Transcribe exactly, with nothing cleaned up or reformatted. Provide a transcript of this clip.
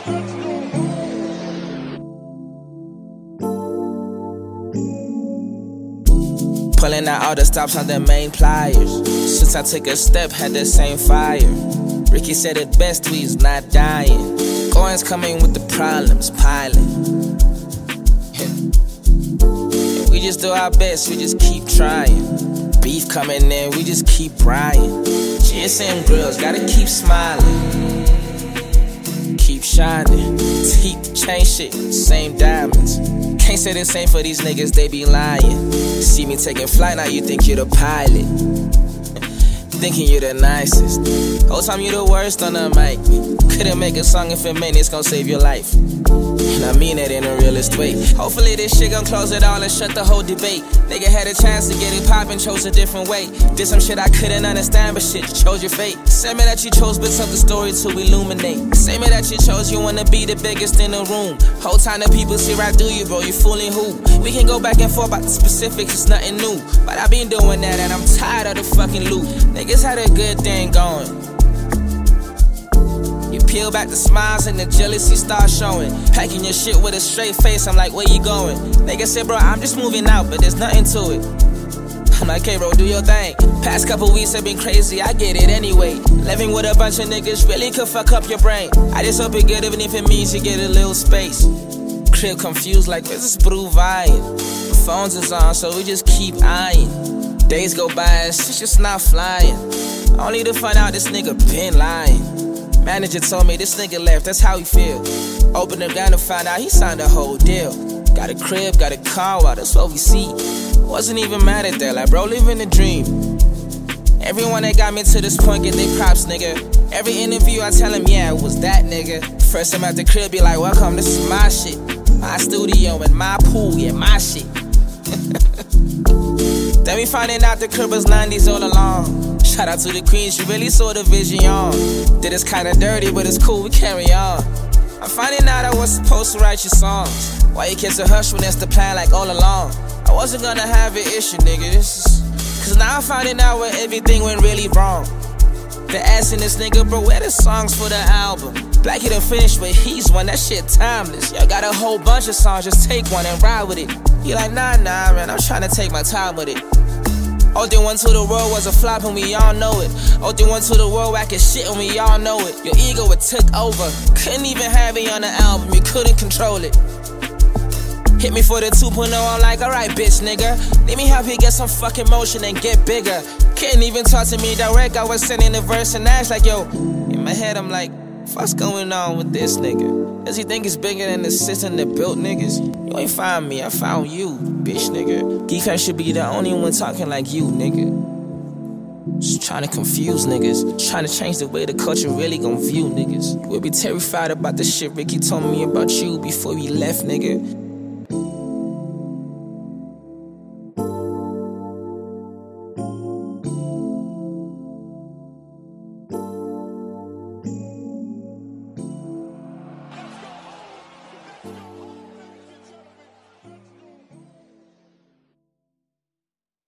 Pulling out all the stops on the main pliers. Since I took a step, had the same fire. Ricky said it best, we's not dying. Goings coming with the problems, piling. And we just do our best, we just keep trying. Beef coming in, we just keep brying. G S M grills, gotta keep smiling. Keep shining. Teeth, chain shit, same diamonds. Can't say the same for these niggas, they be lying. See me taking flight, now you think you're the pilot. Thinking you're the nicest. Whole time you the worst on the mic. Couldn't make a song if it meant it's gon' save your life. And I mean that in the realest way. Hopefully this shit gon' close it all and shut the whole debate. Nigga had a chance to get it poppin', chose a different way. Did some shit I couldn't understand, but shit, you chose your fate. Say me that you chose bits of the story to illuminate. Say me that you chose you wanna be the biggest in the room. Whole time the people see right through you, bro, you fooling who? We can go back and forth about the specifics, it's nothing new. But I been doing that and I'm tired of the fucking loop. Niggas had a good thing going. You peel back the smiles and the jealousy start showing. Packing your shit with a straight face, I'm like, where you going? Nigga said, bro, I'm just moving out, but there's nothing to it. I'm like, hey bro, do your thing. Past couple weeks have been crazy, I get it anyway. Living with a bunch of niggas really could fuck up your brain. I just hope it good even if it means you get a little space. Crib confused like, where's this blue vibe? The phones is on, so we just keep eyeing. Days go by and shit just not flying. Only to find out this nigga been lying. Manager told me this nigga left, that's how he feel. Opened the gun to find out he signed a whole deal. Got a crib, got a car, well, that's what we see. Wasn't even mad at that, like bro, living a dream. Everyone that got me to this point get their props, nigga. Every interview I tell him, yeah, it was that nigga. First time at the crib, be like, welcome, this is my shit. My studio and my pool, yeah, my shit. Then we finding out the crib was nineties all along. Shout out to the queen, she really saw the vision on. Did it's kinda dirty, but it's cool, we carry on. I'm finding out I was supposed to write your songs. Why you kiss a hush when that's the plan like all along? I wasn't gonna have an issue, nigga, this is... Cause now I'm finding out where everything went really wrong. The asking this nigga, bro, where the songs for the album? Black he done finished with He's One, that shit timeless. Y'all got a whole bunch of songs, just take one and ride with it. He like, nah, nah, man, I'm trying to take my time with it. O D one to the world was a flop and we all know it. O D one to the world whacking shit and we all know it. Your ego it took over. Couldn't even have it on the album, you couldn't control it. Hit me for the two point oh, I'm like, alright bitch nigga. Let me help you get some fucking motion and get bigger. Couldn't even talk to me direct, I was sending the verse and ask like, yo. In my head I'm like, what's going on with this nigga? Does he think it's bigger than the system that built niggas? You ain't find me, I found you, bitch nigga. Geek should be the only one talking like you, nigga. Just trying to confuse niggas. Trying to change the way the culture really gon' view niggas. We'll be terrified about the shit Ricky told me about you before he left, nigga.